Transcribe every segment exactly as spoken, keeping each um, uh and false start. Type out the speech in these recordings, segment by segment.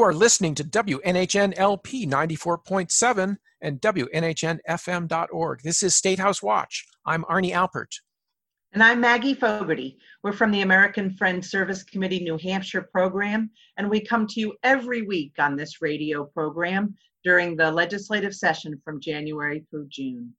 are listening to W N H N L P ninety-four point seven and W N H N F M dot org. This is State House Watch. I'm Arnie Alpert. And I'm Maggie Fogarty. We're from the American Friends Service Committee New Hampshire program, and we come to you every week on this radio program during the legislative session from January through June.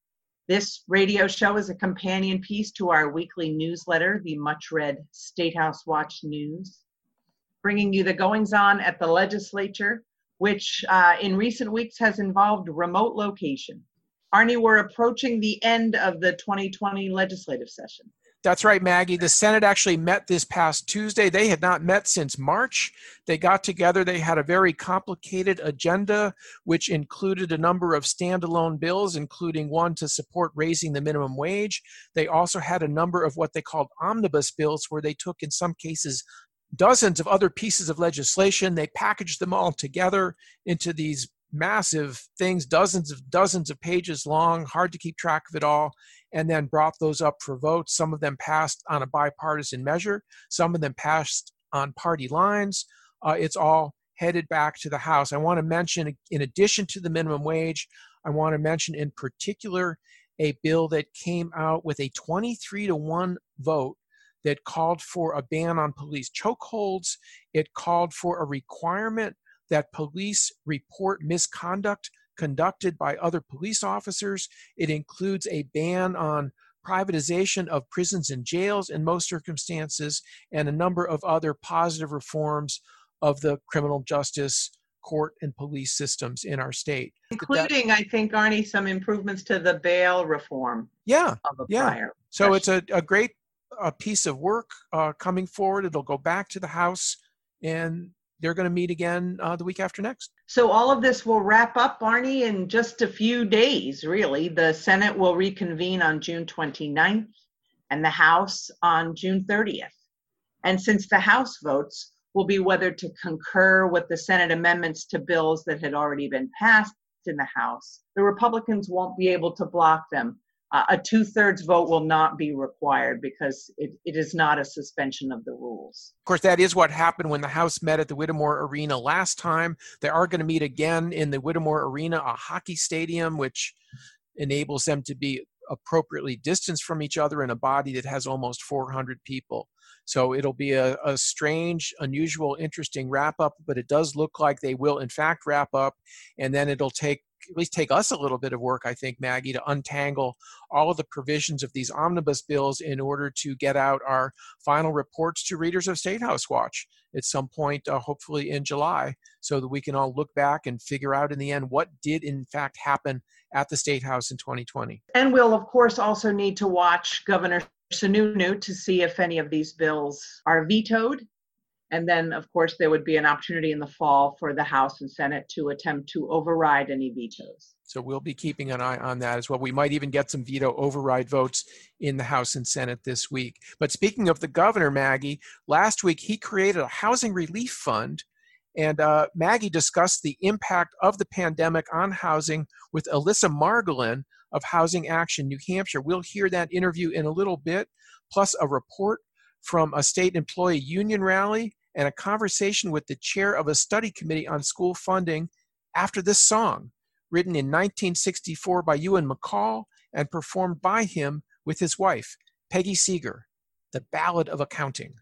This radio show is a companion piece to our weekly newsletter, the much-read State House Watch News, bringing you the goings-on at the legislature, which uh, in recent weeks has involved remote location. Arnie, we're approaching the end of the twenty twenty legislative session. That's right, Maggie. The Senate actually met this past Tuesday. They had not met since March. They got together. They had a very complicated agenda, which included a number of standalone bills, including one to support raising the minimum wage. They also had a number of what they called omnibus bills, where they took, in some cases, dozens of other pieces of legislation. They packaged them all together into these massive things, dozens of dozens of pages long, hard to keep track of it all, and then brought those up for vote. Some of them passed on a bipartisan measure. Some of them passed on party lines. Uh, it's all headed back to the House. I want to mention, in addition to the minimum wage, I want to mention in particular a bill that came out with a twenty-three to one vote that called for a ban on police chokeholds. It called for a requirement that police report misconduct conducted by other police officers. It includes a ban on privatization of prisons and jails in most circumstances, and a number of other positive reforms of the criminal justice court and police systems in our state. Including, that, I think, Arnie, some improvements to the bail reform. Yeah, of a yeah. prior so session. It's a, a great uh, piece of work uh, coming forward. It'll go back to the House, and they're going to meet again uh, the week after next. So all of this will wrap up, Arnie, in just a few days, really. The Senate will reconvene on June twenty-ninth and the House on June thirtieth. And since the House votes will be whether to concur with the Senate amendments to bills that had already been passed in the House, the Republicans won't be able to block them. Uh, a two-thirds vote will not be required because it, it is not a suspension of the rules. Of course, that is what happened when the House met at the Whittemore Arena last time. They are going to meet again in the Whittemore Arena, a hockey stadium, which enables them to be appropriately distanced from each other in a body that has almost four hundred people. So it'll be a, a strange, unusual, interesting wrap-up, but it does look like they will, in fact, wrap up, and then it'll take at least take us a little bit of work, I think, Maggie, to untangle all of the provisions of these omnibus bills in order to get out our final reports to readers of State House Watch at some point, uh, hopefully in July, so that we can all look back and figure out in the end what did in fact happen at the State House in twenty twenty. And we'll, of course, also need to watch Governor Sununu to see if any of these bills are vetoed. And then, of course, there would be an opportunity in the fall for the House and Senate to attempt to override any vetoes. So we'll be keeping an eye on that as well. We might even get some veto override votes in the House and Senate this week. But speaking of the governor, Maggie, last week he created a housing relief fund. And uh, Maggie discussed the impact of the pandemic on housing with Alyssa Margolin of Housing Action New Hampshire. We'll hear that interview in a little bit, plus a report from a state employee union rally and a conversation with the chair of a study committee on school funding after this song, written in nineteen sixty-four by Ewan McCall and performed by him with his wife, Peggy Seeger, The Ballad of Accounting.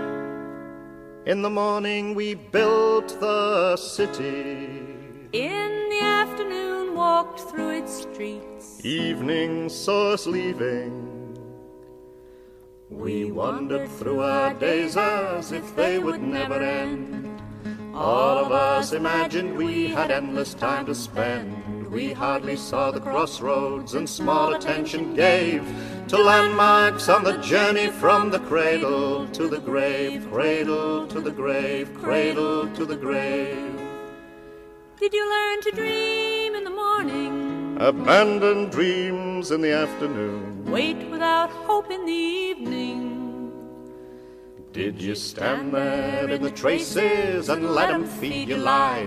In the morning we built the city. In the afternoon walked through its streets. Evening saw us leaving. We wandered through our days as if they would never end. All of us imagined we had endless time to spend. We hardly saw the crossroads and small attention gave to landmarks on the journey from the cradle to the grave, cradle to the grave, cradle to the grave. Did you learn to dream in the morning? Abandon dreams in the afternoon. Wait without hope in the evening. Did you stand there in the traces and let them feed you lies?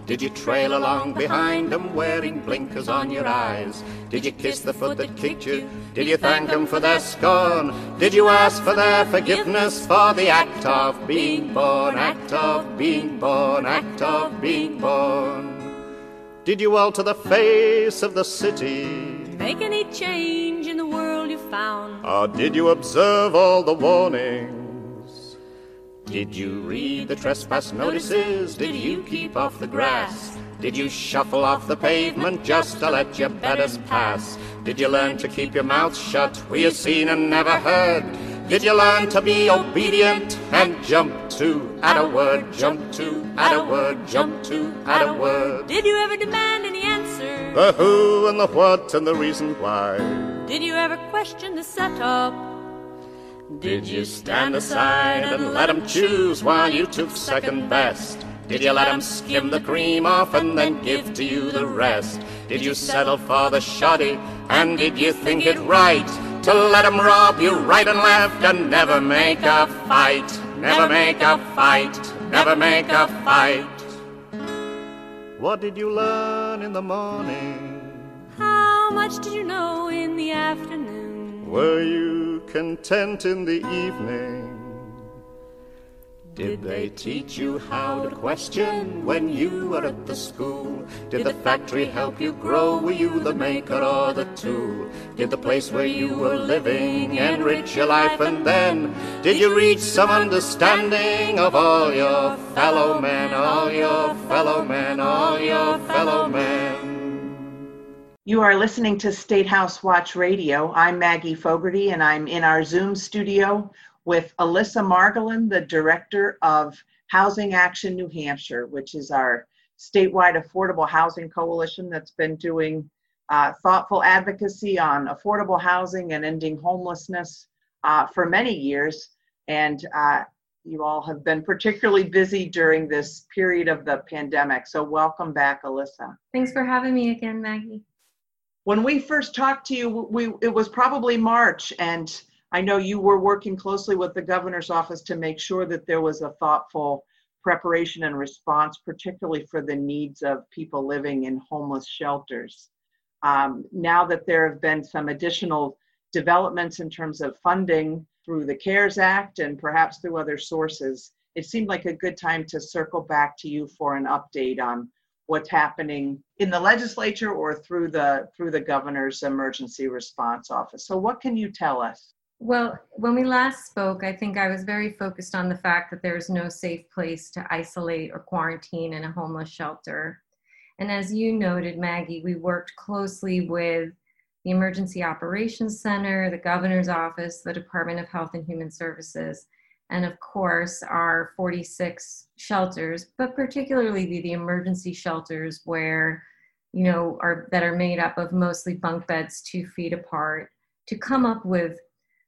Did you trail along behind them wearing blinkers on your eyes? Did you kiss the foot that kicked you? Did you thank them for their scorn? Did you ask for their forgiveness for the act of being born, act of being born, act of being born? Did you alter the face of the city? Make any change in the world you found? Or did you observe all the warnings? Did you read the trespass notices? Did you keep off the grass? Did you shuffle off the pavement just to let your betters pass? Did you learn to keep your mouth shut? Were you seen and never heard? Did you learn to be obedient and jump to at a word, jump to at a word, jump to at a word? Did you ever demand any answer? The who and the what and the reason why? Did you ever question the setup? Did you stand aside and let them choose while you took second best? Did you let them skim the cream off and then give to you the rest? Did you settle for the shoddy and did you think it right to let them rob you right and left and never make a fight? Never make a fight, never make a fight. What did you learn in the morning? How much did you know in the afternoon? Were you content in the evening? Did they teach you how to question when you were at the school? Did the factory help you grow? Were you the maker or the tool? Did the place where you were living enrich your life? And then did you reach some understanding of all your fellow men, all your fellow men, all your fellow men? You are listening to State House Watch Radio. I'm Maggie Fogarty, and I'm in our Zoom studio with Alyssa Margolin, the director of Housing Action New Hampshire, which is our statewide affordable housing coalition that's been doing uh, thoughtful advocacy on affordable housing and ending homelessness uh, for many years. And uh, you all have been particularly busy during this period of the pandemic. So welcome back, Alyssa. Thanks for having me again, Maggie. When we first talked to you, we it was probably March, and I know you were working closely with the governor's office to make sure that there was a thoughtful preparation and response, particularly for the needs of people living in homeless shelters. Um, now that there have been some additional developments in terms of funding through the CARES Act and perhaps through other sources, it seemed like a good time to circle back to you for an update on what's happening in the legislature or through the through the governor's emergency response office. So what can you tell us? Well, when we last spoke, I think I was very focused on the fact that there is no safe place to isolate or quarantine in a homeless shelter. And as you noted, Maggie, we worked closely with the Emergency Operations Center, the governor's office, the Department of Health and Human Services, and of course, our forty-six shelters, but particularly the, the emergency shelters where, you know, are that are made up of mostly bunk beds two feet apart, to come up with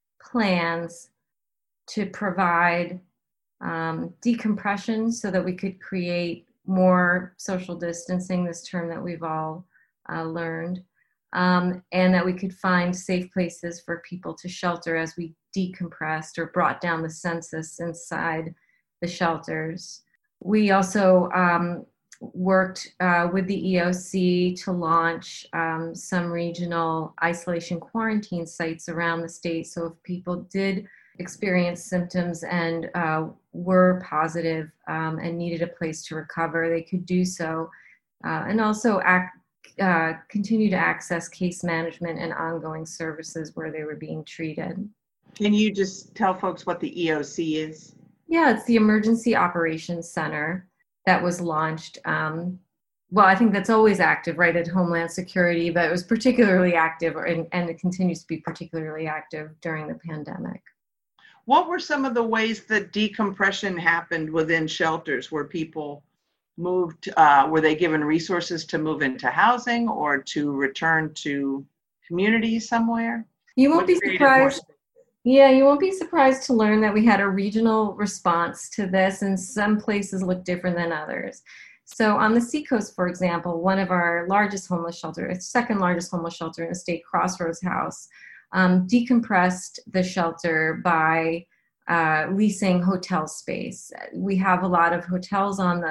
plans to provide um, decompression so that we could create more social distancing, this term that we've all uh, learned, um, and that we could find safe places for people to shelter as we decompressed or brought down the census inside the shelters. We also um, worked uh, with the E O C to launch um, some regional isolation quarantine sites around the state. So if people did experience symptoms and uh, were positive um, and needed a place to recover, they could do so. Uh, and also act, uh, continue to access case management and ongoing services where they were being treated. Can you just tell folks what the E O C is? Yeah, it's the Emergency Operations Center that was launched. Um, well, I think that's always active, right, at Homeland Security, but it was particularly active, and, and it continues to be particularly active during the pandemic. What were some of the ways that decompression happened within shelters where people moved? Uh, were they given resources to move into housing or to return to community somewhere? You won't What be created surprised. more- Yeah, you won't be surprised to learn that we had a regional response to this, and some places look different than others. So on the Seacoast, for example, one of our largest homeless shelters, second largest homeless shelter in the state, Crossroads House, um, decompressed the shelter by uh, leasing hotel space. We have a lot of hotels on the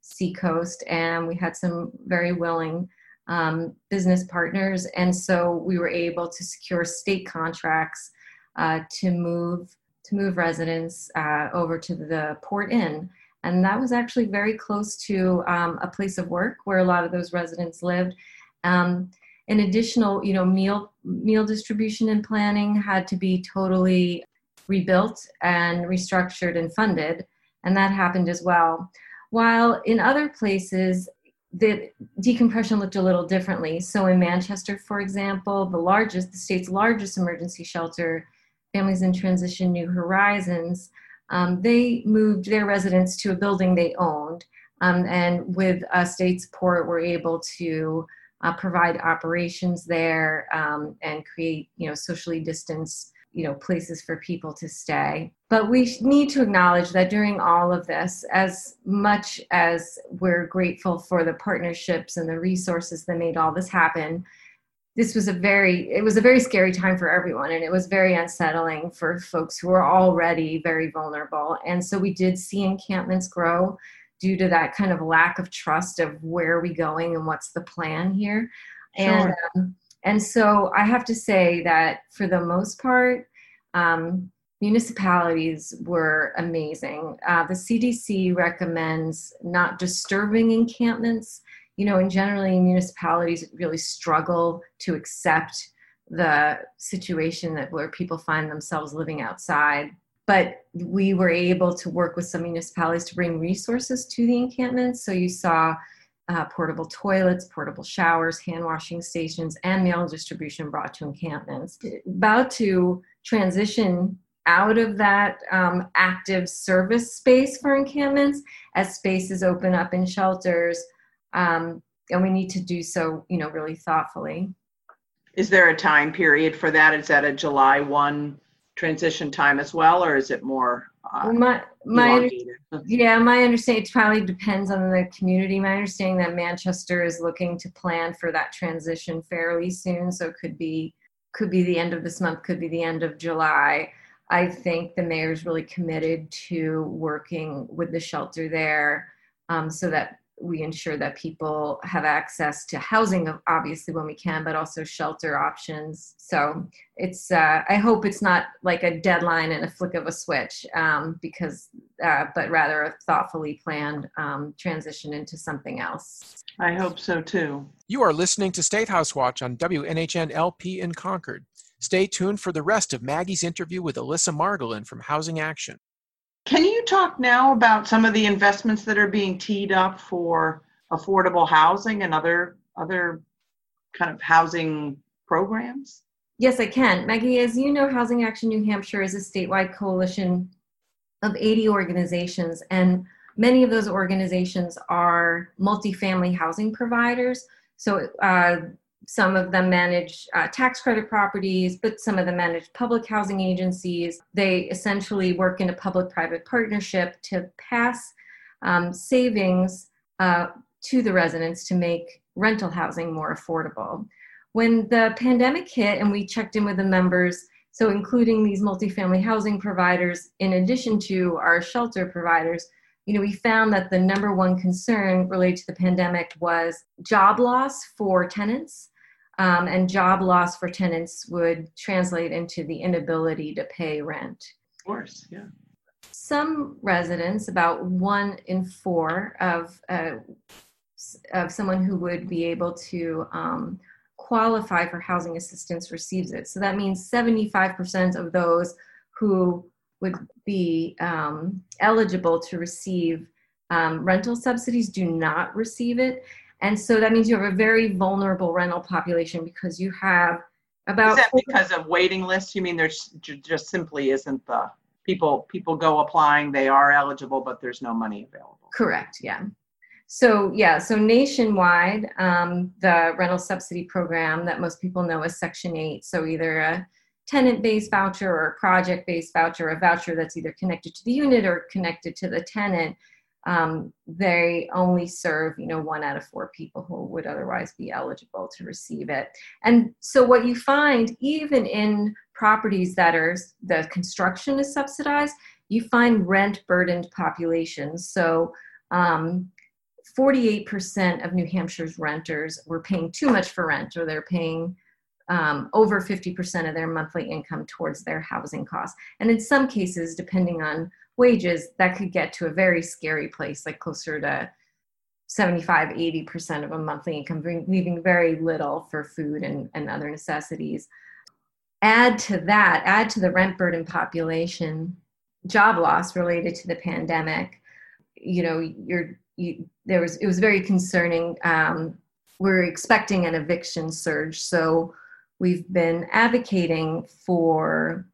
Seacoast, and we had some very willing um, business partners. And so we were able to secure state contracts uh, to move to move residents uh, over to the Port Inn. And that was actually very close to um, a place of work where a lot of those residents lived. Um, an additional, you know, meal meal distribution and planning had to be totally rebuilt and restructured and funded, and that happened as well. While in other places, the decompression looked a little differently. So in Manchester, for example, the largest, the state's largest emergency shelter, Families in Transition New Horizons, um, they moved their residents to a building they owned, um, and with uh, state support, were able to uh, provide operations there um, and create, you know, socially distanced, you know, places for people to stay. But we need to acknowledge that during all of this, as much as we're grateful for the partnerships and the resources that made all this happen, this was a very, it was a very scary time for everyone. And it was very unsettling for folks who were already very vulnerable. And so we did see encampments grow due to that kind of lack of trust of where are we going and what's the plan here. Sure. And, um, and so I have to say that for the most part, um, municipalities were amazing. Uh, the C D C recommends not disturbing encampments. You know, and generally municipalities really struggle to accept the situation that where people find themselves living outside. But we were able to work with some municipalities to bring resources to the encampments. So you saw uh, portable toilets, portable showers, hand washing stations, and meal distribution brought to encampments. About to transition out of that um, active service space for encampments as spaces open up in shelters. Um, and we need to do so, you know, really thoughtfully. Is there a time period for that? Is that a July first transition time as well, or is it more uh, my, my elongated? Yeah, my understanding, it probably depends on the community. My understanding that Manchester is looking to plan for that transition fairly soon. So it could be, could be the end of this month, could be the end of July. I think the mayor is really committed to working with the shelter there um, so that we ensure that people have access to housing, obviously, when we can, but also shelter options. So it's, uh, I hope it's not like a deadline and a flick of a switch, um, because, uh, but rather a thoughtfully planned um, transition into something else. I hope so too. You are listening to State House Watch on W N H N L P in Concord. Stay tuned for the rest of Maggie's interview with Alyssa Margolin from Housing Action. Can you talk now about some of the investments that are being teed up for affordable housing and other other kind of housing programs? Yes, I can. Maggie, as you know, Housing Action New Hampshire is a statewide coalition of eighty organizations, and many of those organizations are multifamily housing providers. So uh, some of them manage uh, tax credit properties, but some of them manage public housing agencies. They essentially work in a public-private partnership to pass um, savings uh, to the residents to make rental housing more affordable. When the pandemic hit and we checked in with the members, so including these multifamily housing providers, in addition to our shelter providers, you know, we found that the number one concern related to the pandemic was job loss for tenants. Um, and job loss for tenants would translate into the inability to pay rent. Of course, yeah. Some residents, about one in four of uh, of someone who would be able to um, qualify for housing assistance receives it. So that means seventy-five percent of those who would be um, eligible to receive um, rental subsidies do not receive it. And so that means you have a very vulnerable rental population because you have about... Is that because of waiting lists? You mean there's just simply isn't the people, people go applying, they are eligible, but there's no money available? Correct, yeah. So yeah, so nationwide, um, the rental subsidy program that most people know is Section eight. So either a tenant-based voucher or a project-based voucher, a voucher that's either connected to the unit or connected to the tenant. Um, they only serve, you know, one out of four people who would otherwise be eligible to receive it. And so what you find, even in properties that are, the construction is subsidized, you find rent-burdened populations. So um, forty-eight percent of New Hampshire's renters were paying too much for rent, or they're paying um, over fifty percent of their monthly income towards their housing costs. And in some cases, depending on wages, that could get to a very scary place, like closer to seventy-five, eighty percent of a monthly income, leaving very little for food and, and other necessities. Add to that, add to the rent burden population, job loss related to the pandemic. You know, you're, you, there was, it was very concerning. Um, we're expecting an eviction surge. So we've been advocating for,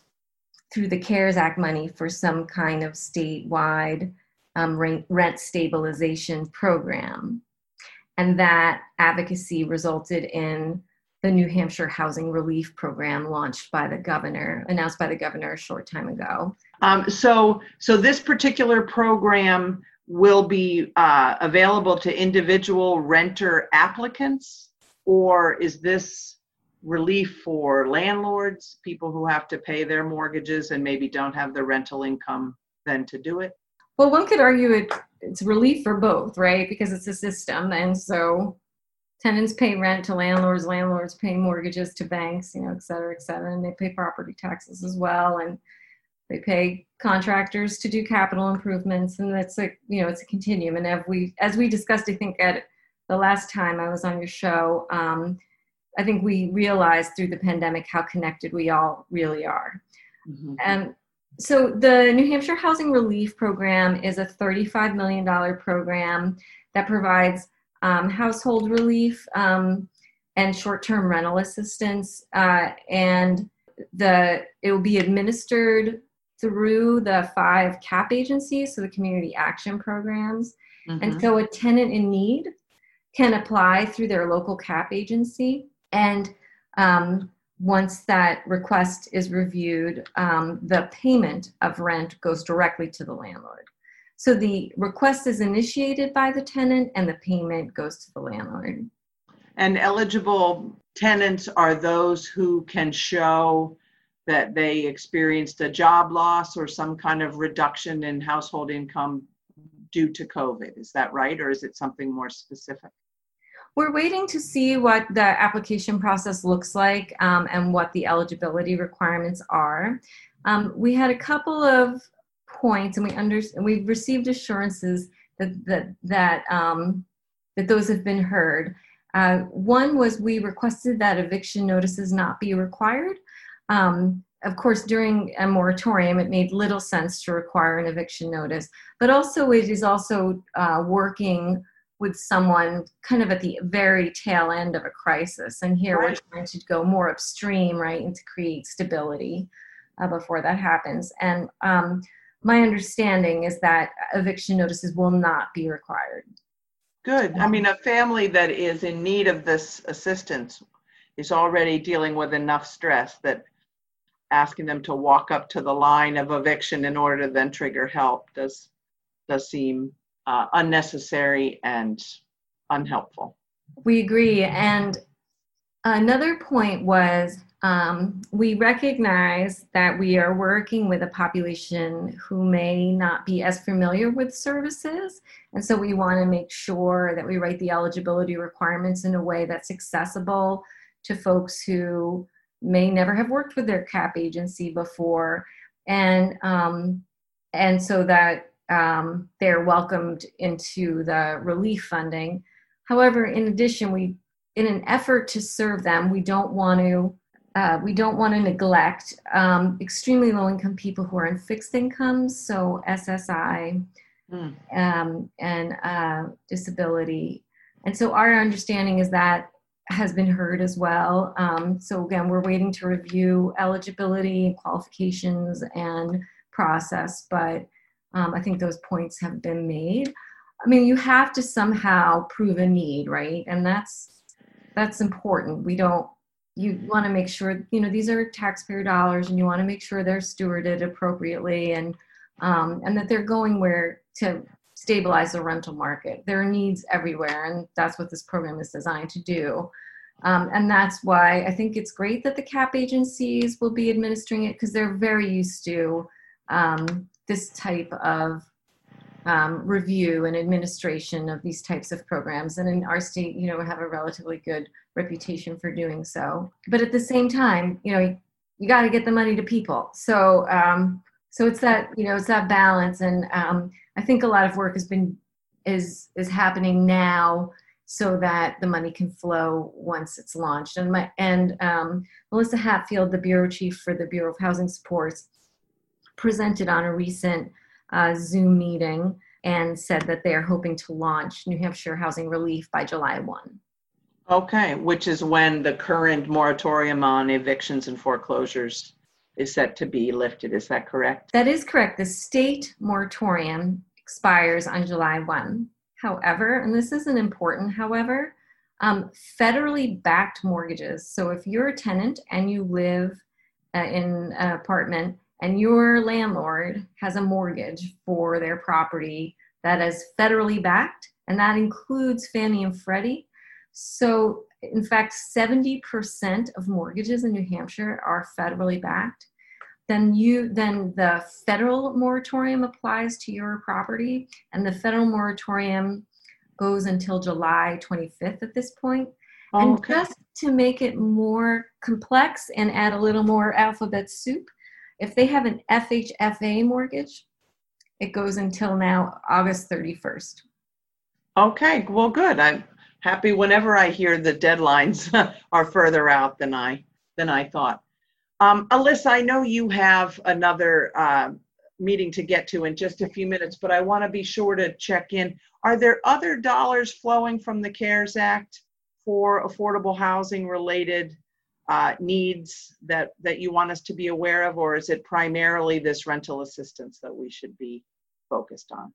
through the CARES Act money, for some kind of statewide um, rent, rent stabilization program. And that advocacy resulted in the New Hampshire Housing Relief Program launched by the governor, announced by the governor a short time ago. Um, so, so this particular program will be uh, available to individual renter applicants, or is this relief for landlords, people who have to pay their mortgages and maybe don't have the rental income then to do it? Well, one could argue it, it's relief for both, right? Because it's a system. And so tenants pay rent to landlords, landlords pay mortgages to banks, you know, et cetera, et cetera. And they pay property taxes as well. And they pay contractors to do capital improvements. And that's like, you know, it's a continuum. And as we, as we discussed, I think at the last time I was on your show, um, I think we realized through the pandemic how connected we all really are. Mm-hmm. And so the New Hampshire Housing Relief Program is a thirty-five million dollars program that provides um, household relief um, and short-term rental assistance. Uh, and the it will be administered through the five C A P agencies, so the community action programs. Mm-hmm. And so a tenant in need can apply through their local C A P agency. And um, once that request is reviewed, um, the payment of rent goes directly to the landlord. So the request is initiated by the tenant and the payment goes to the landlord. And eligible tenants are those who can show that they experienced a job loss or some kind of reduction in household income due to COVID. Is that right? Or is it something more specific? We're waiting to see what the application process looks like um, and what the eligibility requirements are. Um, we had a couple of points, and we under, and we've received assurances that that that um, that those have been heard. Uh, one was we requested that eviction notices not be required. Um, of course, during a moratorium, it made little sense to require an eviction notice, but also it is also uh, working with someone kind of at the very tail end of a crisis. And here right. we're trying to go more upstream, right, and to create stability uh, before that happens. And um, my understanding is that eviction notices will not be required. Good. I mean, a family that is in need of this assistance is already dealing with enough stress that asking them to walk up to the line of eviction in order to then trigger help does, does seem Uh, unnecessary and unhelpful. We agree. And another point was um, we recognize that we are working with a population who may not be as familiar with services. And so we want to make sure that we write the eligibility requirements in a way that's accessible to folks who may never have worked with their C A P agency before. And, um, and so that Um, they're welcomed into the relief funding. However, in addition, we, in an effort to serve them, we don't want to, uh, we don't want to neglect um, extremely low-income people who are on fixed incomes, so S S I mm. um, and uh, disability. And so our understanding is that has been heard as well. Um, so again, we're waiting to review eligibility, qualifications, and process, but Um, I think those points have been made. I mean, you have to somehow prove a need, right? And that's that's important. We don't, you want to make sure, you know, these are taxpayer dollars and you want to make sure they're stewarded appropriately and um, and that they're going where to stabilize the rental market. There are needs everywhere, and that's what this program is designed to do. Um, and that's why I think it's great that the C A P agencies will be administering it, because they're very used to um, this type of um, review and administration of these types of programs. And in our state, you know, we have a relatively good reputation for doing so. But at the same time, you know, you got to get the money to people. So, um, so it's that, you know, it's that balance. And um, I think a lot of work has been, is, is happening now so that the money can flow once it's launched. And my, and um, Melissa Hatfield, the Bureau Chief for the Bureau of Housing Supports, presented on a recent uh, Zoom meeting and said that they are hoping to launch New Hampshire Housing Relief by July first. Okay, which is when the current moratorium on evictions and foreclosures is set to be lifted. Is that correct? That is correct. The state moratorium expires on July first. However, and this is an important however, um, federally backed mortgages. So if you're a tenant and you live uh, in an apartment and your landlord has a mortgage for their property that is federally backed, and that includes Fannie and Freddie. So in fact, seventy percent of mortgages in New Hampshire are federally backed. Then you, then the federal moratorium applies to your property, and the federal moratorium goes until July twenty-fifth at this point. Oh, and okay. Just to make it more complex and add a little more alphabet soup, if they have an F H F A mortgage, it goes until now August thirty-first. Okay, well, good. I'm happy whenever I hear the deadlines are further out than I than I thought. Um, Alyssa, I know you have another uh, meeting to get to in just a few minutes, but I want to be sure to check in. Are there other dollars flowing from the CARES Act for affordable housing related uh, needs that, that you want us to be aware of, or is it primarily this rental assistance that we should be focused on?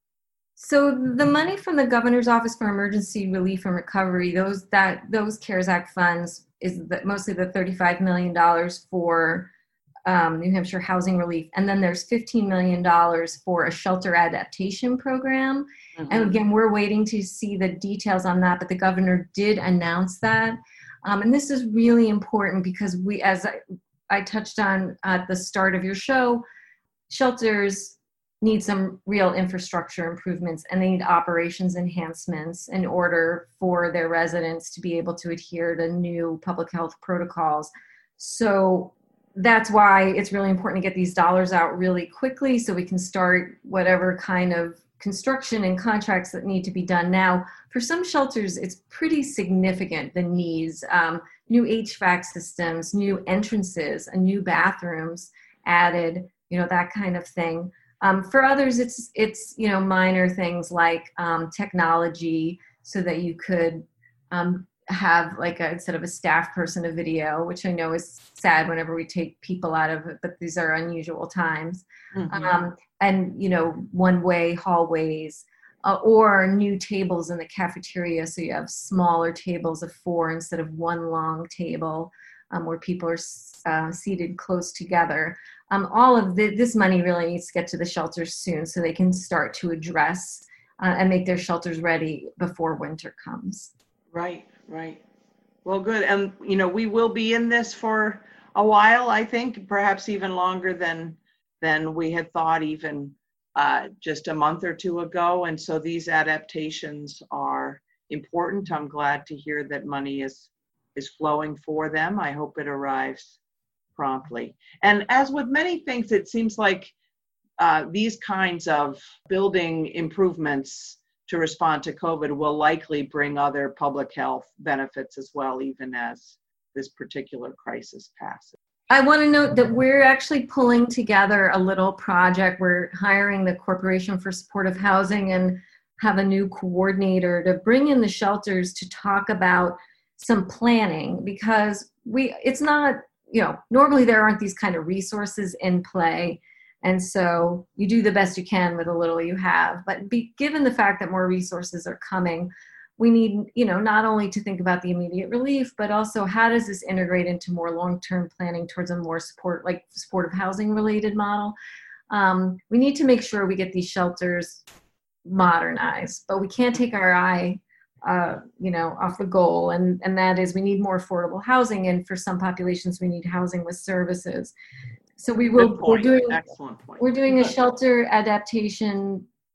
So the money from the Governor's Office for Emergency Relief and Recovery, those that those CARES Act funds, is the, mostly the thirty-five million dollars for um, New Hampshire housing relief. And then there's fifteen million dollars for a shelter adaptation program. Mm-hmm. And again, we're waiting to see the details on that, but the governor did announce that. Um, and this is really important because we, as I, I touched on at the start of your show, shelters need some real infrastructure improvements, and they need operations enhancements in order for their residents to be able to adhere to new public health protocols. So that's why it's really important to get these dollars out really quickly so we can start whatever kind of construction and contracts that need to be done now. For some shelters, it's pretty significant, the needs. Um, new H V A C systems, new entrances, and new bathrooms added, you know, that kind of thing. Um, for others, it's, it's you know, minor things like um, technology so that you could um, have like a, instead of a staff person, a video, which I know is sad whenever we take people out of it, but these are unusual times. Mm-hmm. Um, and, you know, one-way hallways uh, or new tables in the cafeteria. So you have smaller tables of four instead of one long table um, where people are uh, seated close together. Um, all of the, this money really needs to get to the shelters soon so they can start to address uh, and make their shelters ready before winter comes. Right, right. Well, good. And, you know, we will be in this for a while, I think, perhaps even longer than, than we had thought even uh, just a month or two ago. And so these adaptations are important. I'm glad to hear that money is, is flowing for them. I hope it arrives promptly. And as with many things, it seems like uh, these kinds of building improvements to respond to COVID will likely bring other public health benefits as well, even as this particular crisis passes. I want to note that we're actually pulling together a little project. We're hiring the Corporation for Supportive Housing and have a new coordinator to bring in the shelters to talk about some planning, because we, it's not, you know, normally there aren't these kind of resources in play. And so you do the best you can with the little you have. But be, given the fact that more resources are coming, we need, you know, not only to think about the immediate relief, but also how does this integrate into more long-term planning towards a more support, like supportive housing related model. Um, we need to make sure we get these shelters modernized, but we can't take our eye Uh, you know, off the goal, and, and that is we need more affordable housing, and for some populations we need housing with services. So we will, we're doing, Excellent point. we're doing a shelter adaptation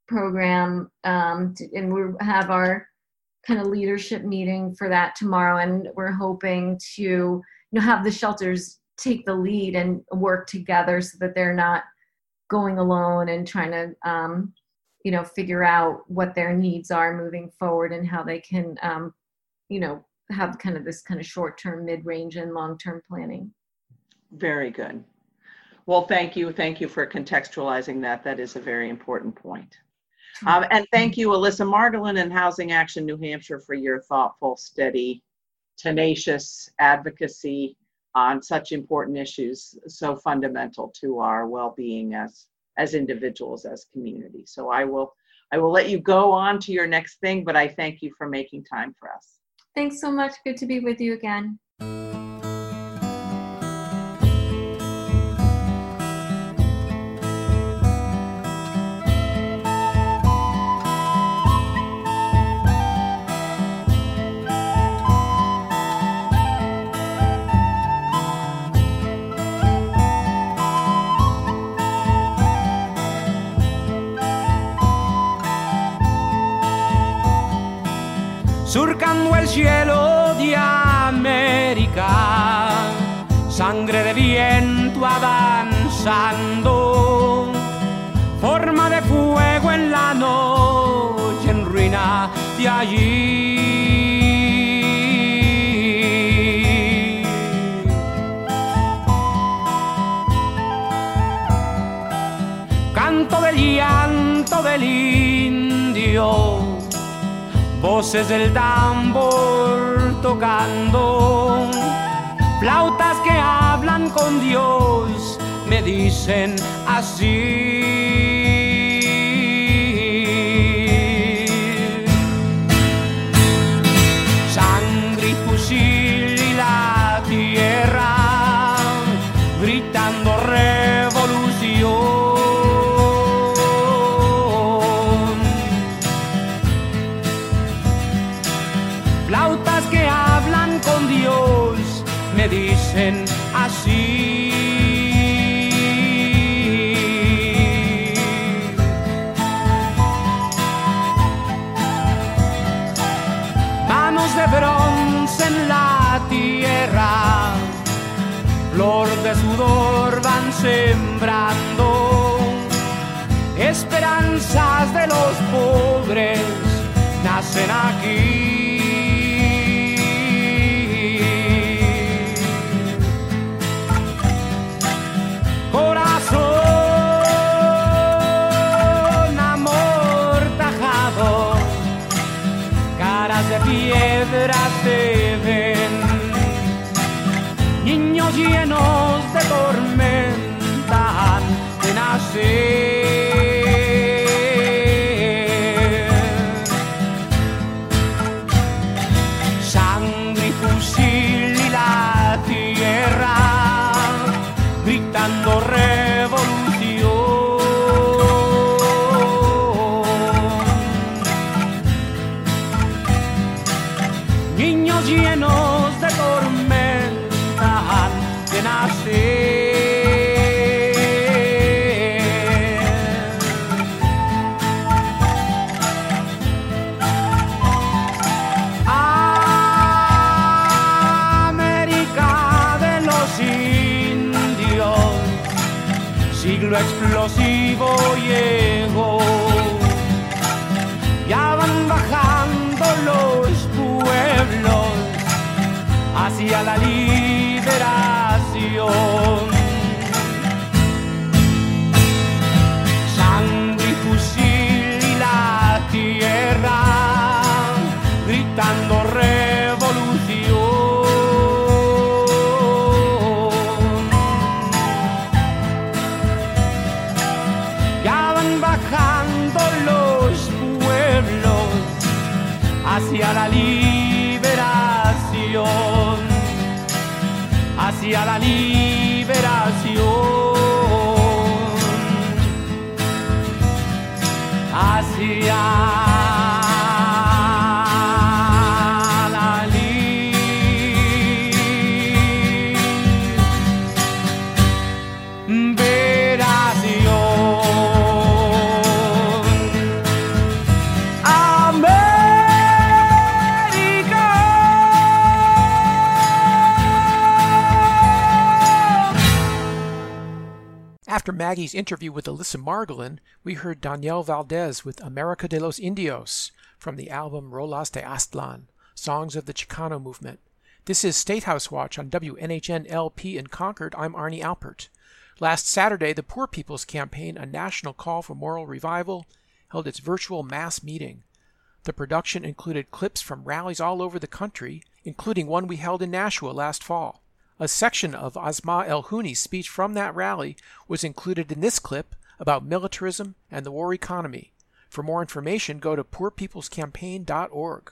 program, um, to, and we have our kind of leadership meeting for that tomorrow, and we're hoping to, you know, have the shelters take the lead and work together so that they're not going alone and trying to, um, you know, figure out what their needs are moving forward and how they can, um, you know, have kind of this kind of short-term, mid-range, and long-term planning. Very good. Well, thank you. Thank you for contextualizing that. That is a very important point. Um, and thank you, Alyssa Margolin and Housing Action New Hampshire, for your thoughtful, steady, tenacious advocacy on such important issues, so fundamental to our well-being as as individuals, as community. So I will I will let you go on to your next thing, but I thank you for making time for us. Thanks so much. Good to be with you again. Surcando el cielo de América, sangre de viento avanzando, forma de fuego en la noche, en ruina de allí. Canto del llanto del indio, voces del tambor tocando, flautas que hablan con Dios, me dicen así. Sangre y fusil y la tierra, gritando revolución. Flautas que hablan con Dios, me dicen así. Manos de bronce en la tierra, flor de sudor van sembrando, esperanzas de los pobres nacen aquí. De piedra se ven, niños llenos de tormenta han de nacer. Sangre y fusil y la tierra, gritando revolución. Niños llenos de tormenta han de nacer. América de los indios, siglo explosivo llegó. Ya van bajando los pueblos hacia la liberación. Sangre y fusil y la tierra, gritando revolución. Ya van bajando los pueblos hacia la liberación, hacia la liberación, hacia la liberación. Maggie's interview with Alyssa Margolin, we heard Daniel Valdez with America de los Indios from the album Rolas de Aztlán, Songs of the Chicano Movement. This is State House Watch on W N H N L P in Concord. I'm Arnie Alpert. Last Saturday, the Poor People's Campaign, a national call for moral revival, held its virtual mass meeting. The production included clips from rallies all over the country, including one we held in Nashua last fall. A section of Asma El-Huni's speech from that rally was included in this clip about militarism and the war economy. For more information, go to poor peoples campaign dot org.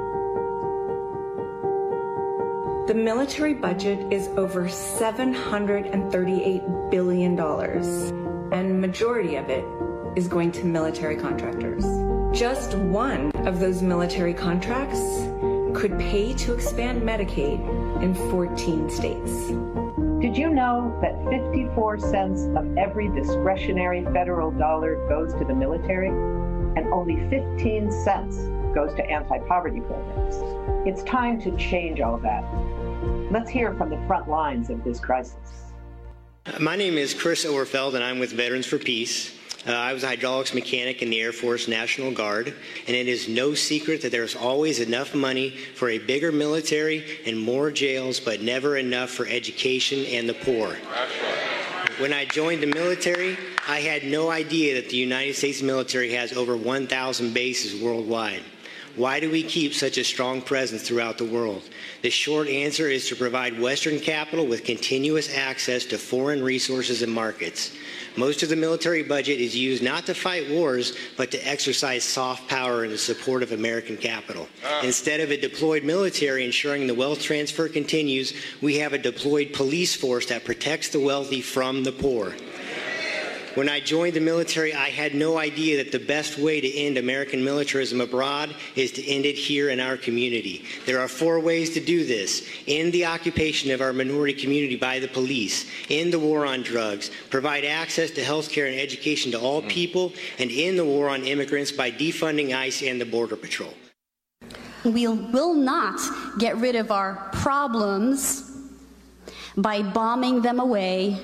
The military budget is over seven hundred thirty-eight billion dollars, and majority of it is going to military contractors. Just one of those military contracts could pay to expand Medicaid in fourteen states. Did you know that fifty-four cents of every discretionary federal dollar goes to the military, and only fifteen cents goes to anti-poverty programs? It's time to change all that. Let's hear from the front lines of this crisis. My name is Chris Oberfeld, and I'm with Veterans for Peace. Uh, I was a hydraulics mechanic in the Air Force National Guard, and it is no secret that there's always enough money for a bigger military and more jails, but never enough for education and the poor. When I joined the military, I had no idea that the United States military has over one thousand bases worldwide. Why do we keep such a strong presence throughout the world? The short answer is to provide Western capital with continuous access to foreign resources and markets. Most of the military budget is used not to fight wars, but to exercise soft power in the support of American capital. Instead of a deployed military ensuring the wealth transfer continues, we have a deployed police force that protects the wealthy from the poor. When I joined the military, I had no idea that the best way to end American militarism abroad is to end it here in our community. There are four ways to do this: end the occupation of our minority community by the police, end the war on drugs, provide access to health care and education to all people, and end the war on immigrants by defunding ICE and the Border Patrol. We will not get rid of our problems by bombing them away,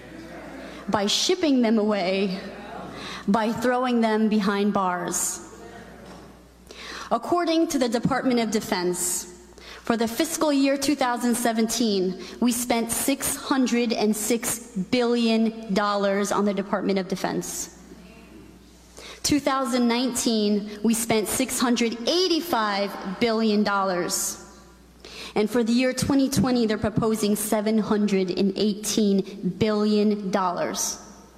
by shipping them away, by throwing them behind bars. According to the Department of Defense, for the fiscal year two thousand seventeen, we spent six hundred six billion dollars on the Department of Defense. two thousand nineteen, we spent six hundred eighty-five billion dollars. And for the year twenty twenty, they're proposing seven hundred eighteen billion dollars.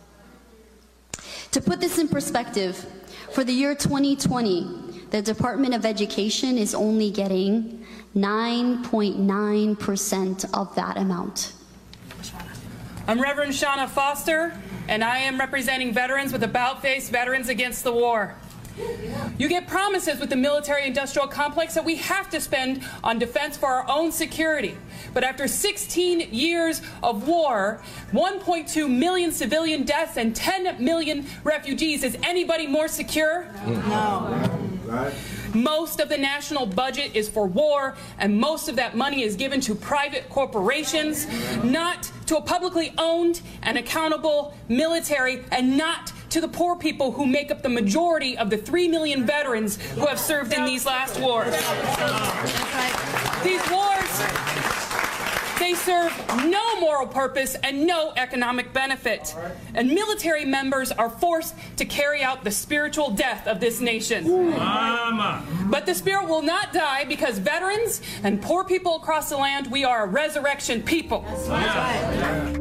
To put this in perspective, for the year twenty twenty, the Department of Education is only getting nine point nine percent of that amount. I'm Reverend Shauna Foster, and I am representing veterans with About Face Veterans Against the War. You get promises with the military-industrial complex that we have to spend on defense for our own security. But after sixteen years of war, one point two million civilian deaths, and ten million refugees, is anybody more secure? No. Right. Most of the national budget is for war, and most of that money is given to private corporations, not to a publicly owned and accountable military, and not to the poor people who make up the majority of the three million veterans who have served in these last wars. These wars, they serve no moral purpose and no economic benefit. And military members are forced to carry out the spiritual death of this nation. Mama. But the spirit will not die, because veterans and poor people across the land, we are a resurrection people. That's right.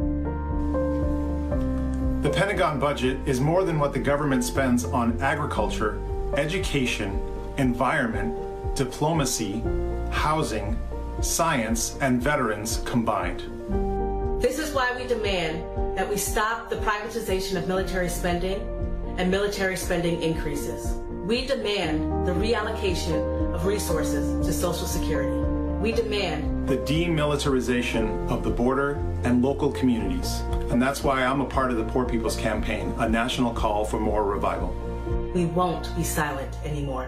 The Pentagon budget is more than what the government spends on agriculture, education, environment, diplomacy, housing, science, and veterans combined. This is why we demand that we stop the privatization of military spending and military spending increases. We demand the reallocation of resources to Social Security. We demand the demilitarization of the border and local communities. And that's why I'm a part of the Poor People's Campaign, a national call for more revival. We won't be silent anymore.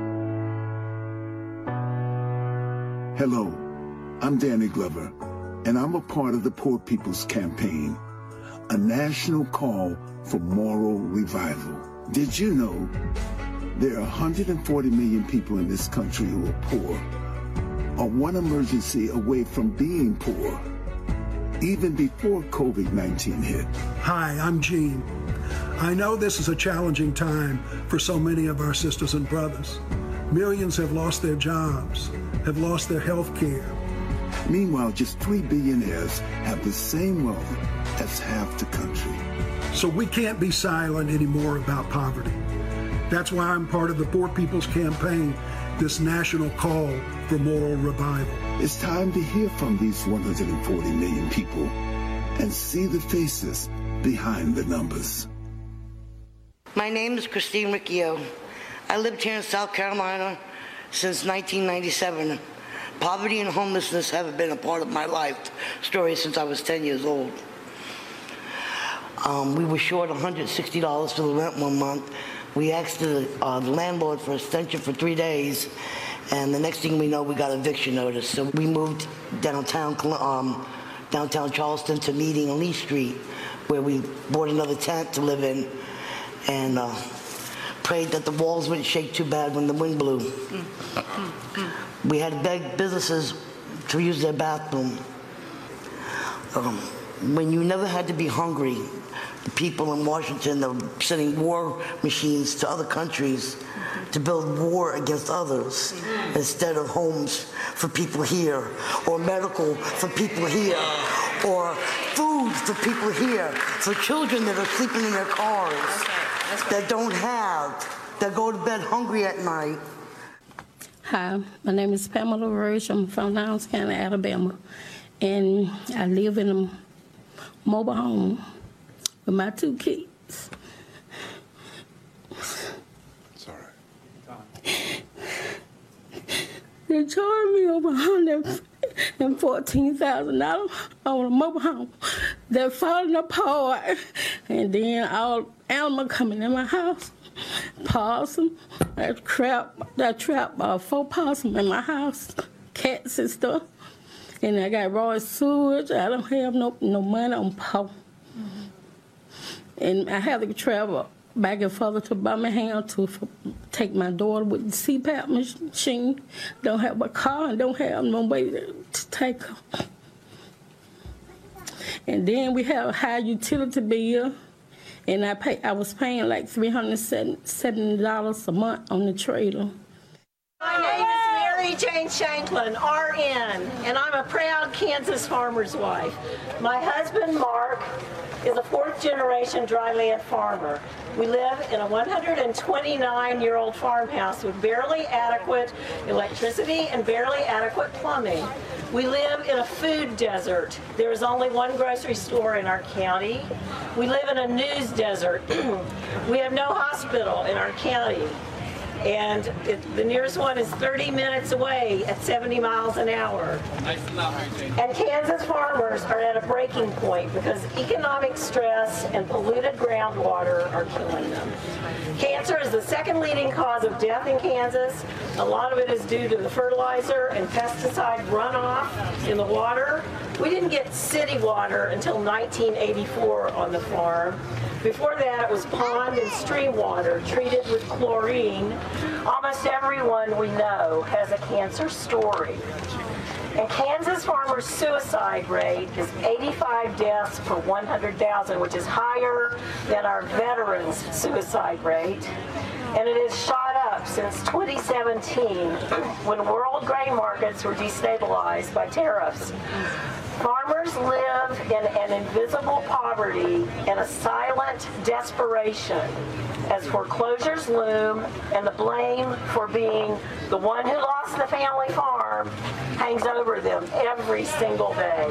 Hello, I'm Danny Glover, and I'm a part of the Poor People's Campaign, a national call for moral revival. Did you know there are one hundred forty million people in this country who are poor, or one emergency away from being poor, even before COVID nineteen hit? Hi, I'm Gene. I know this is a challenging time for so many of our sisters and brothers. Millions have lost their jobs, have lost their health care. Meanwhile, just three billionaires have the same wealth as half the country. So we can't be silent anymore about poverty. That's why I'm part of the Poor People's Campaign, this national call for moral revival. It's time to hear from these one hundred forty million people and see the faces behind the numbers. My name is Christine Riccio. I lived here in South Carolina since nineteen ninety-seven. Poverty and homelessness have been a part of my life story since I was ten years old. Um, we were short one hundred sixty dollars for the rent one month. We asked the, uh, the landlord for extension for three days, and the next thing we know, we got eviction notice. So we moved downtown, um, downtown Charleston to Meeting on Lee Street, where we bought another tent to live in, and uh, prayed that the walls wouldn't shake too bad when the wind blew. We had to beg businesses to use their bathroom. Um, when you never had to be hungry, the people in Washington are sending war machines to other countries to build war against others instead of homes for people here, or medical for people here, or food for people here, for children that are sleeping in their cars, that don't have, that go to bed hungry at night. Hi, my name is Pamela Roach. I'm from Lowndes County, Alabama, and I live in a mobile home with my two kids. Sorry. They charged me over one hundred fourteen thousand dollars on a mobile home. They're falling apart, and then all animals coming in my house. Possum, that trap, that trap, uh, four possum in my house, cats and stuff. And I got raw sewage. I don't have no no money on power. Mm-hmm. And I have to travel back and forth to Birmingham to for, take my daughter with the C PAP machine. Don't have a car and don't have no way to, to take her. And then we have a high utility bill. And I pay. I was paying like three hundred seventy dollars a month on the trailer. My name is Mary Jane Shanklin, R N, and I'm a proud Kansas farmer's wife. My husband, Mark, is a fourth-generation dryland farmer. We live in a one hundred twenty-nine-year-old farmhouse with barely adequate electricity and barely adequate plumbing. We live in a food desert. There is only one grocery store in our county. We live in a news desert. We have no hospital in our county. And it, the nearest one is thirty minutes away at seventy miles an hour. And Kansas farmers are at a breaking point because economic stress and polluted groundwater are killing them. Cancer is the second leading cause of death in Kansas. A lot of it is due to the fertilizer and pesticide runoff in the water. We didn't get city water until nineteen eighty-four on the farm. Before that, it was pond and stream water treated with chlorine. Almost everyone we know has a cancer story. And Kansas farmers' suicide rate is eighty-five deaths per one hundred thousand, which is higher than our veterans' suicide rate. And it has shot up since twenty seventeen, when world grain markets were destabilized by tariffs. Farmers live in an invisible poverty and a silent desperation as foreclosures loom and the blame for being the one who lost the family farm hangs over them every single day.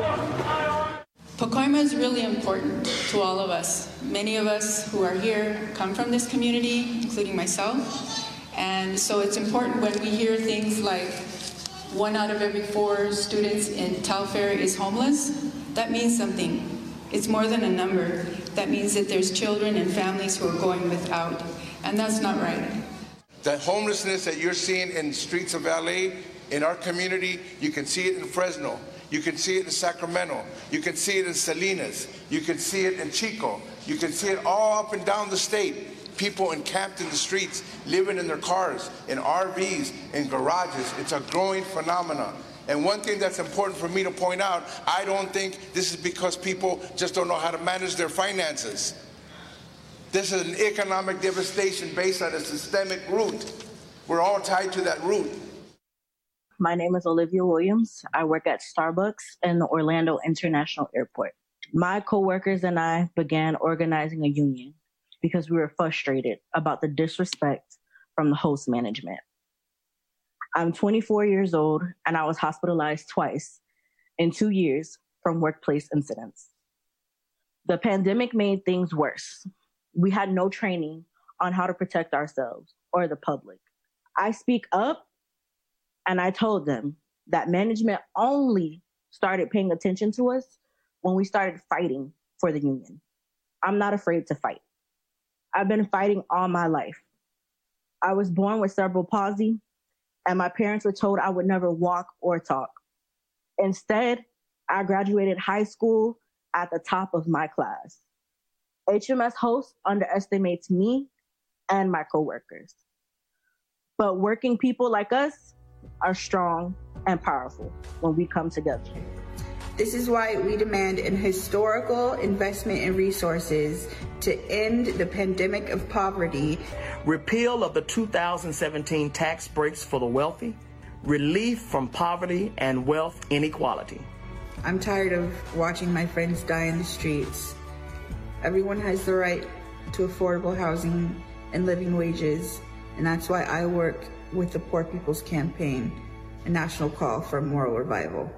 Pacoima is really important to all of us. Many of us who are here come from this community, including myself. And so it's important when we hear things like one out of every four students in Telfair is homeless. That means something. It's more than a number. That means that there's children and families who are going without, and that's not right. The homelessness that you're seeing in the streets of L A, in our community, you can see it in Fresno. You can see it in Sacramento. You can see it in Salinas. You can see it in Chico. You can see it all up and down the state. People encamped in the streets, living in their cars, in R Vs, in garages. It's a growing phenomenon. And one thing that's important for me to point out, I don't think this is because people just don't know how to manage their finances. This is an economic devastation based on a systemic root. We're all tied to that root. My name is Olivia Williams. I work at Starbucks in the Orlando International Airport. My coworkers and I began organizing a union because we were frustrated about the disrespect from the host management. I'm twenty-four years old and I was hospitalized twice in two years from workplace incidents. The pandemic made things worse. We had no training on how to protect ourselves or the public. I speak up and I told them that management only started paying attention to us when we started fighting for the union. I'm not afraid to fight. I've been fighting all my life. I was born with cerebral palsy, and my parents were told I would never walk or talk. Instead, I graduated high school at the top of my class. H M S Host underestimates me and my coworkers. But working people like us are strong and powerful when we come together. This is why we demand an historical investment in resources to end the pandemic of poverty. Repeal of the two thousand seventeen tax breaks for the wealthy, relief from poverty and wealth inequality. I'm tired of watching my friends die in the streets. Everyone has the right to affordable housing and living wages, and that's why I work with the Poor People's Campaign, a national call for moral revival.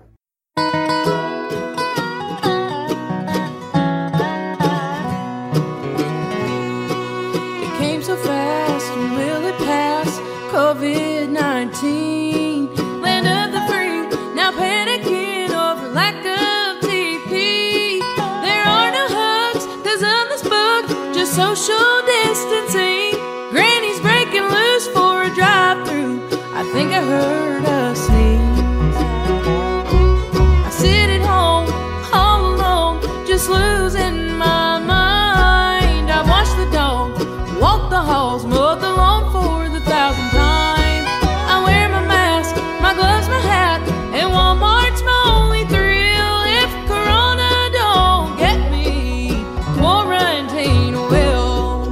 COVID nineteen, land of the free, now panicking over lack of T P. There are no hugs, cause on this book, just social distancing. Granny's breaking loose for a drive-through, I think I heard a sneeze. I sit at home, all alone, just losing my mind. I watch the dog, walk the halls, mow the lawn for the thousandth time. I wear my mask, my gloves, my hat, and Walmart's my only thrill. If Corona don't get me, quarantine will.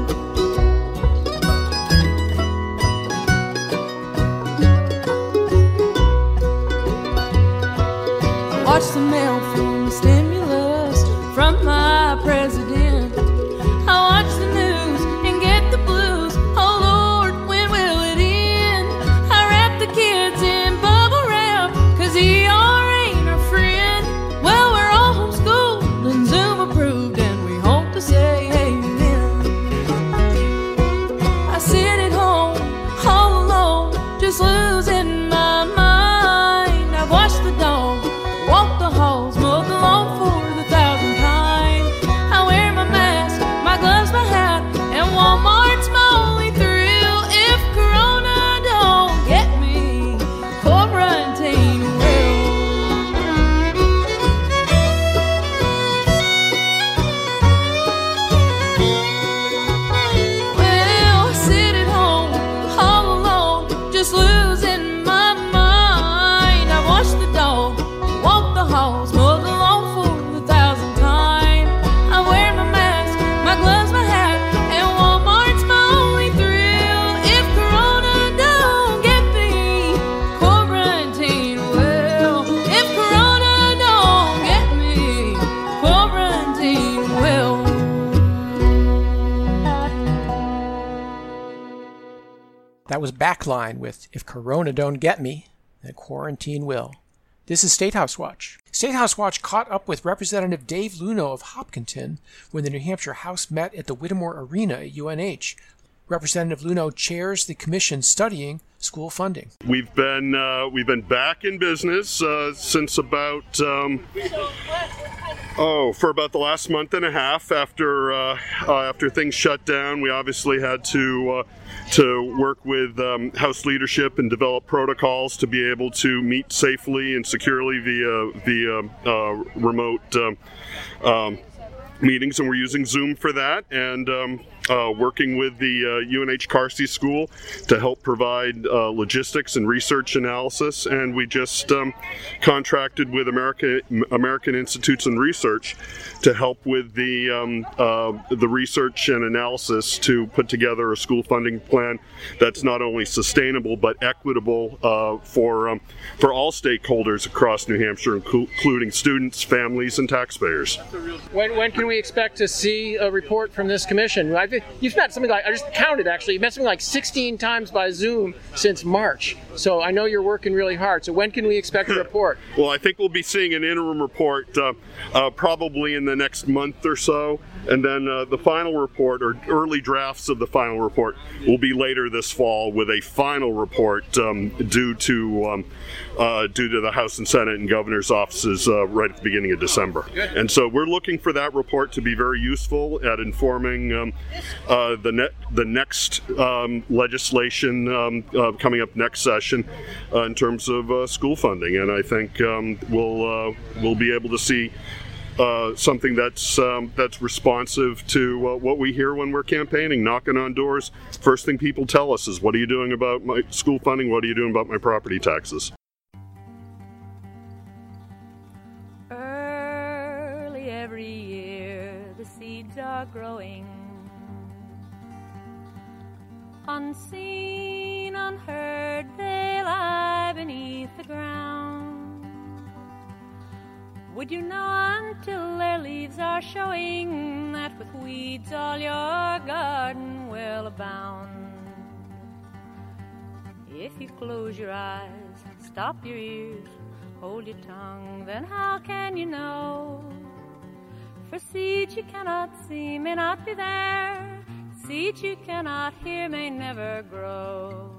I watch the mail from the stimulus from my president. I watch the news and get the blues. Oh Lord, when will it end? I wrap the kids in bubble wrap, cause E R ain't our friend. Well, we're all homeschooled and Zoom approved, and we hope to say amen. I sit at home, all alone, just losing my mind. I watch the dog, walk the halls, mow the lawn for the thousandth time. I wear my mask, my gloves, my hat, and Walmart's my only thrill. If Corona don't get me, quarantine will. Well, I sit at home, all alone, just losing my mind. I watch the dog, walk the halls, mow the lawn for the thousandth time. I wear my mask, my gloves, my hat, and Walmart's my only thrill. If Corona don't get me, quarantine will. If Corona don't get me, quarantine will. That was Backline with If Corona Don't Get Me, then Quarantine Will. This is State House Watch. State House Watch caught up with Representative Dave Luno of Hopkinton when the New Hampshire House met at the Whittemore Arena at U N H. Representative Luno chairs the commission studying school funding. We've been uh, we've been back in business uh, since about um, Oh, for about the last month and a half after uh, uh, after things shut down, we obviously had to uh, to work with um, House leadership and develop protocols to be able to meet safely and securely via via uh, remote um, um, meetings, and we're using Zoom for that, and um, uh, working with the uh, U N H Carsey School to help provide uh, logistics and research analysis, and we just um, contracted with America, American Institutes and Research to help with the um, uh, the research and analysis to put together a school funding plan that's not only sustainable but equitable uh, for um, for all stakeholders across New Hampshire, including students, families, and taxpayers. When, when can we expect to see a report from this commission? I've, you've met something like, I just counted actually, you've met something like sixteen times by Zoom since March. So I know you're working really hard. So when can we expect a report? Well, I think we'll be seeing an interim report uh, uh, probably in the next month or so. And then uh, the final report, or early drafts of the final report, will be later this fall, with a final report um, due to um, uh, due to the House and Senate and Governor's offices uh, right at the beginning of December. Good. And so we're looking for that report to be very useful at informing um, uh, the net the next um, legislation um, uh, coming up next session uh, in terms of uh, school funding. And I think um, we'll uh, we'll be able to see Uh, something that's um, that's responsive to uh, what we hear when we're campaigning, knocking on doors. First thing people tell us is, what are you doing about my school funding? What are you doing about my property taxes? Early every year the seeds are growing, unseen, unheard, they lie beneath the ground. Would you know until their leaves are showing that with weeds all your garden will abound? If you close your eyes, stop your ears, hold your tongue, then how can you know? For seeds you cannot see may not be there, seeds you cannot hear may never grow.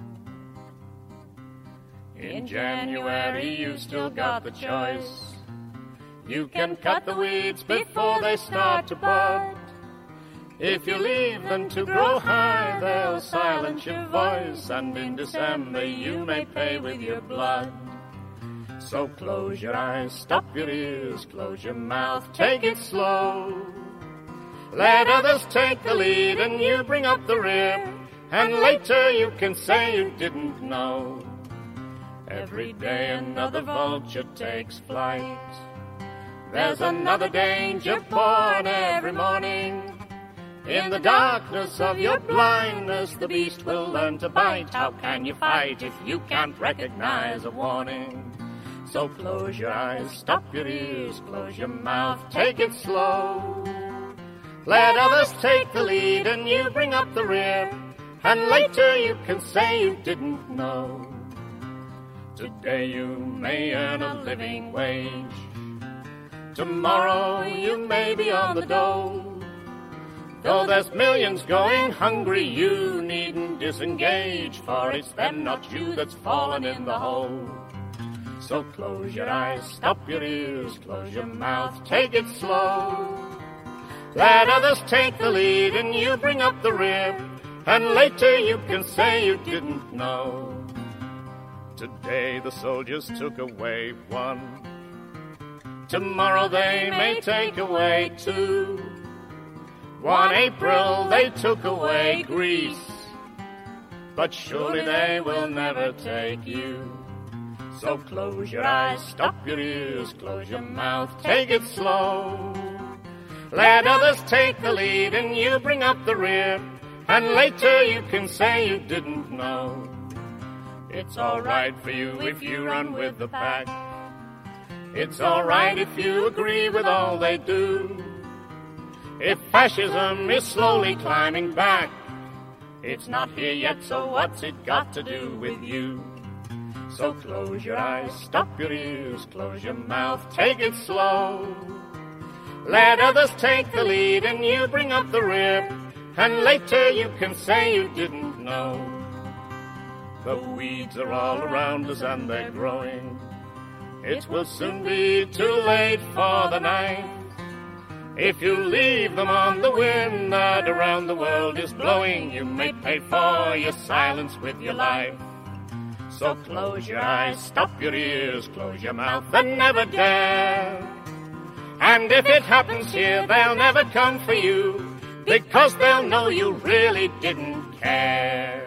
In January you've still got the choice. You can cut the weeds before they start to bud. If you leave them to grow high, they'll silence your voice, and in December you may pay with your blood. So close your eyes, stop your ears, close your mouth, take it slow. Let others take the lead and you bring up the rear, and later you can say you didn't know. Every day another vulture takes flight. There's another danger born every morning. In the darkness of your blindness, the beast will learn to bite. How can you fight if you can't recognize a warning? So close your eyes, stop your ears, close your mouth, take it slow. Let others take the lead and you bring up the rear, and later you can say you didn't know. Today you may earn a living wage, tomorrow you may be on the dole. Though there's millions going hungry, you needn't disengage, for it's them, not you, that's fallen in the hole. So close your eyes, stop your ears, close your mouth, take it slow. Let others take the lead and you bring up the rear, and later you can say you didn't know. Today the soldiers took away one, tomorrow they may take away two. One April they took away Greece, but surely they will never take you. So close your eyes, stop your ears, close your mouth, take it slow. Let others take the lead and you bring up the rear, and later you can say you didn't know. It's all right for you if you run with the pack. It's all right if you agree with all they do. If fascism is slowly climbing back, it's not here yet, so what's it got to do with you? So close your eyes, stop your ears, close your mouth, take it slow. Let others take the lead and you bring up the rear, and later you can say you didn't know. The weeds are all around us and they're growing. It will soon be too late for the knife. If you leave them on the wind that around the world is blowing, you may pay for your silence with your life. So close your eyes, stop your ears, close your mouth and never dare. And if it happens here, they'll never come for you, because they'll know you really didn't care.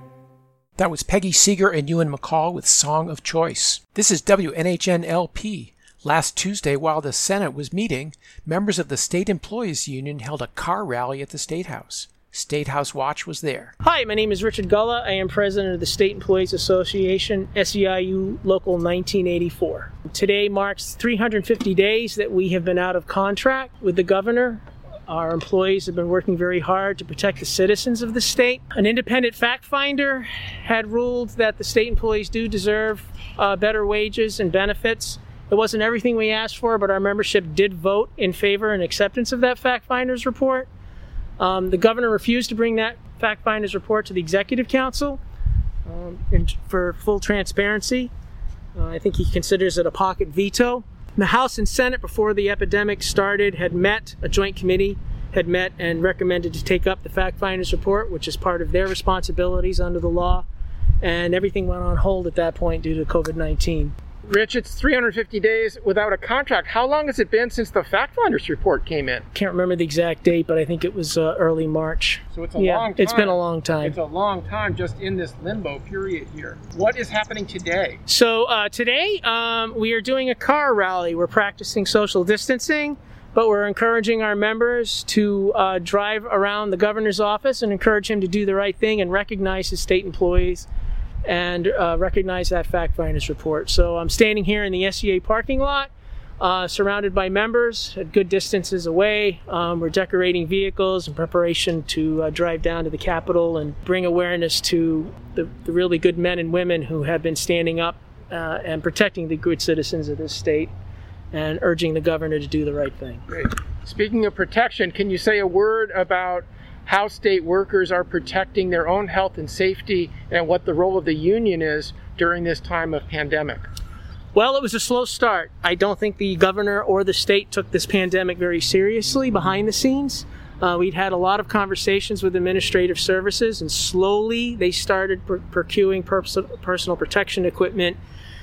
That was Peggy Seeger and Ewan McCall with Song of Choice. This is W N H N L P. Last Tuesday, while the Senate was meeting, members of the State Employees Union held a car rally at the State House. State House Watch was there. Hi, my name is Richard Gulla. I am president of the State Employees Association, S E I U Local nineteen eighty-four. Today marks three hundred fifty days that we have been out of contract with the governor. Our employees have been working very hard to protect the citizens of the state. An independent fact finder had ruled that the state employees do deserve uh, better wages and benefits. It wasn't everything we asked for, but our membership did vote in favor and acceptance of that fact finder's report. Um, the governor refused to bring that fact finder's report to the Executive Council um, and for full transparency. Uh, I think he considers it a pocket veto. The House and Senate, before the epidemic started, had met, a joint committee had met and recommended to take up the fact finder's report, which is part of their responsibilities under the law, and everything went on hold at that point due to covid nineteen. Rich, it's three hundred fifty days without a contract. How long has it been since the fact finder's report came in? Can't remember the exact date, but I think it was uh, early March. So it's a yeah, long time. It's been a long time. It's a long time just in this limbo period here. What is happening today? So uh, today um, we are doing a car rally. We're practicing social distancing, but we're encouraging our members to uh, drive around the governor's office and encourage him to do the right thing and recognize his state employees and uh, recognize that fact finder's report. So I'm standing here in the S E A parking lot, uh, surrounded by members at good distances away. Um, we're decorating vehicles in preparation to uh, drive down to the Capitol and bring awareness to the, the really good men and women who have been standing up uh, and protecting the good citizens of this state and urging the governor to do the right thing. Great. Speaking of protection, can you say a word about how state workers are protecting their own health and safety and what the role of the union is during this time of pandemic? Well, it was a slow start. I don't think the governor or the state took this pandemic very seriously behind the scenes. Uh, we'd had a lot of conversations with administrative services, and slowly they started pr- procuring pers- personal protection equipment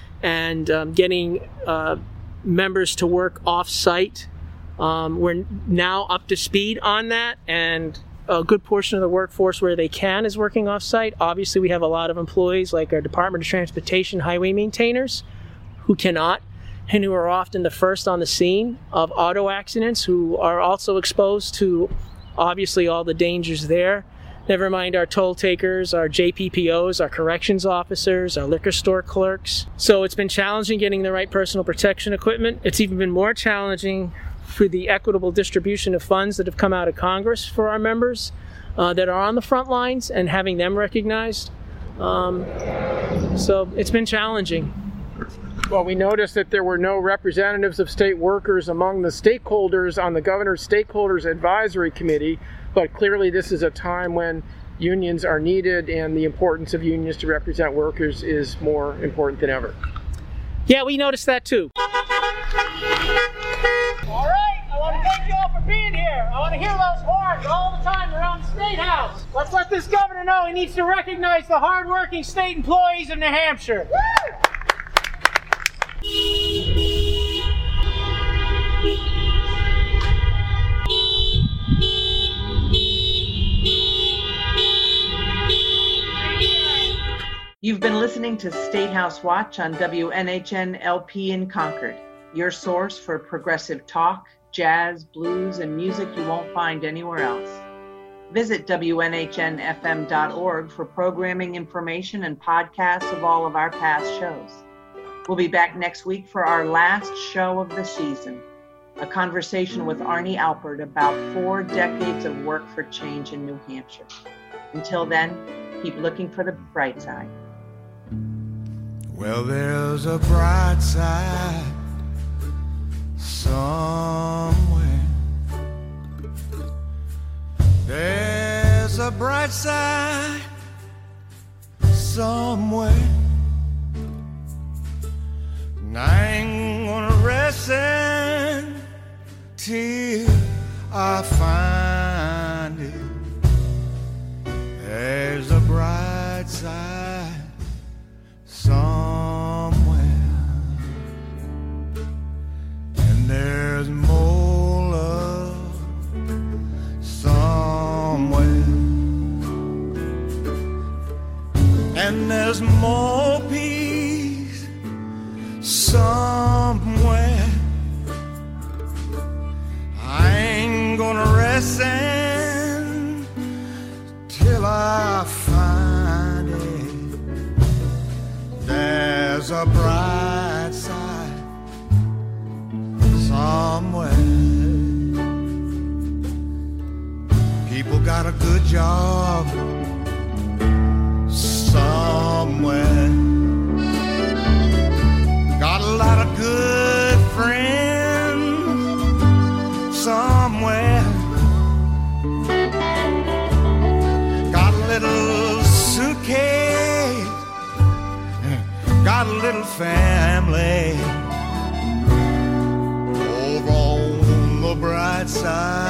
and um, getting uh, members to work off-site. Um, we're now up to speed on that, and a good portion of the workforce where they can is working off-site. Obviously, we have a lot of employees like our Department of Transportation highway maintainers who cannot, and who are often the first on the scene of auto accidents, who are also exposed to obviously all the dangers there. Never mind our toll takers, our J P P Os, our corrections officers, our liquor store clerks. So it's been challenging getting the right personal protection equipment. It's even been more challenging for the equitable distribution of funds that have come out of Congress for our members uh, that are on the front lines and having them recognized. Um, so it's been challenging. Well, we noticed that there were no representatives of state workers among the stakeholders on the governor's stakeholders advisory committee, but clearly this is a time when unions are needed and the importance of unions to represent workers is more important than ever. Yeah, we noticed that too. All right, I want to thank you all for being here. I want to hear those horns all the time around the State House. Let's let this governor know he needs to recognize the hardworking state employees of New Hampshire. Woo! You've been listening to State House Watch on W N H N L P in Concord, your source for progressive talk, jazz, blues, and music you won't find anywhere else. Visit W N H N F M dot org for programming information and podcasts of all of our past shows. We'll be back next week for our last show of the season, a conversation with Arnie Alpert about four decades of work for change in New Hampshire. Until then, keep looking for the bright side. Well, there's a bright side somewhere. There's a bright side somewhere. And I ain't gonna rest until I find it. There's a bright side somewhere, and there's more love somewhere, and there's more peace somewhere. I ain't gonna rest until I find it. There's a bright side somewhere. People got a good job somewhere. Got a lot of good friends somewhere. Got a little suitcase, got a little family over on the bright side